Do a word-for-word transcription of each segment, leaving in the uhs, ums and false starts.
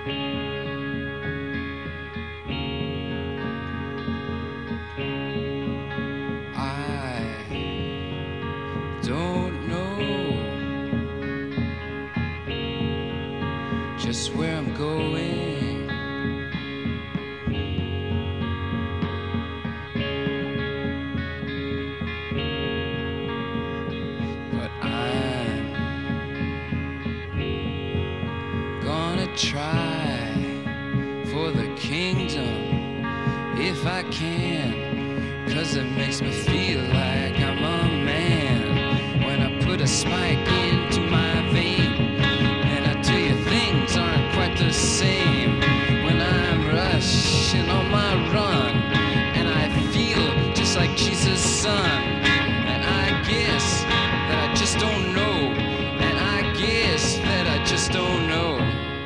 Don't know just where I'm going. But I'm gonna try for the kingdom if I can, 'cause it makes me feel like I'm a man. Put a spike into my vein, and I tell you things aren't quite the same when I'm rushing on my run, and I feel just like Jesus' son, and I guess that I just don't know, and I guess that I just don't know.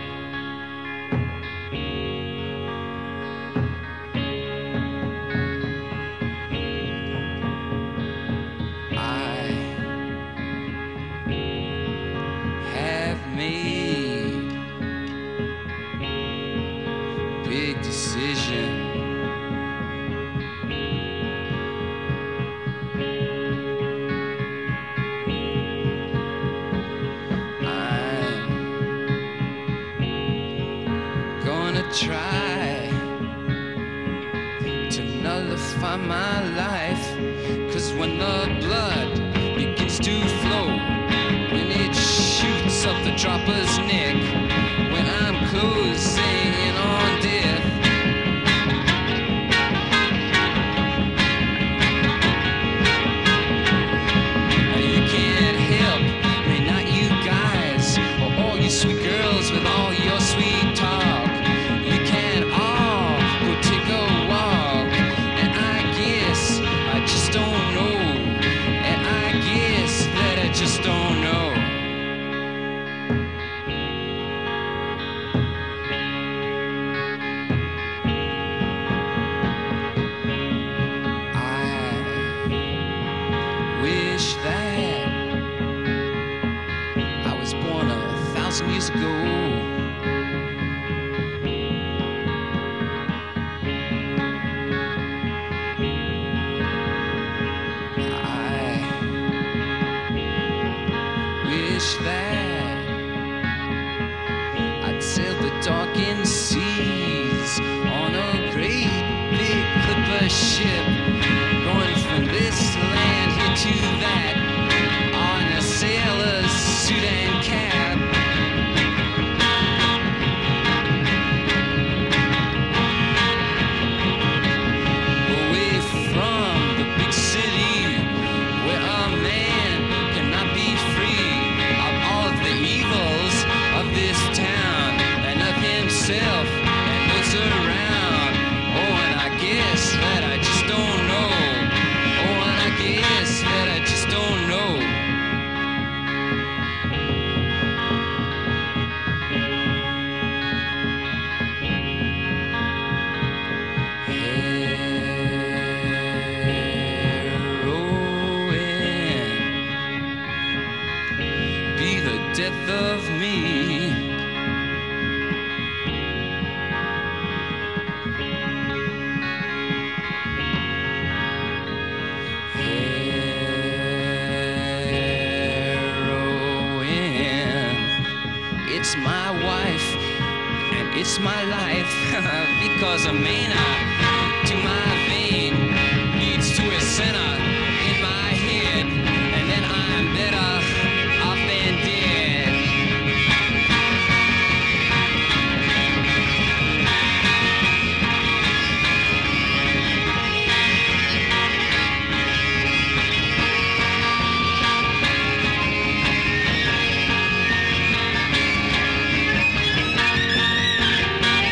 Made big decision. I'm gonna try to nullify my life, 'cause when the blood begins to flow, when it shoots up the dropper's neck, when I'm closing in on death, you can't help me, not you guys, or all you sweet girls with all your sweet talk. You can all go take a walk, and I guess I just don't know, and I guess that I just don't know. Wish that I was born a thousand years ago. I wish that I'd sail the darkened seas on a great big clipper ship, going from this land here to that, on a sailor's suit and cap. Away from the big city, where a man cannot be free of all of the evils of this town, and of himself and those around. Oh, and I guess that I just don't know. Oh, and I guess that I just don't know. Heroin be the death of me. It's my wife, and it's my life, because a mana to my vein leads to a center in my head, and then I'm better off than dead.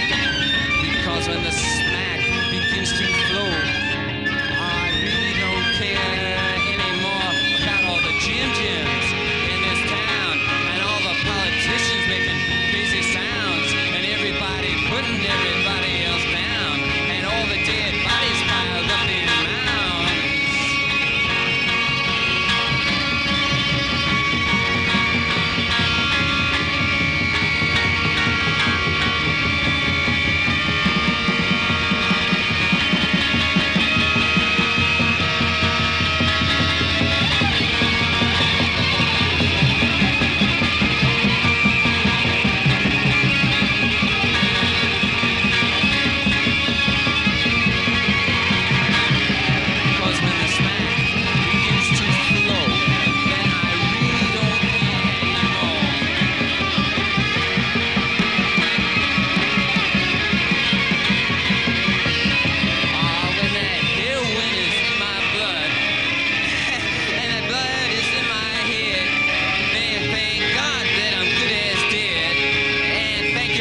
When the smack begins to flow, I really don't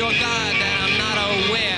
your God that I'm not aware.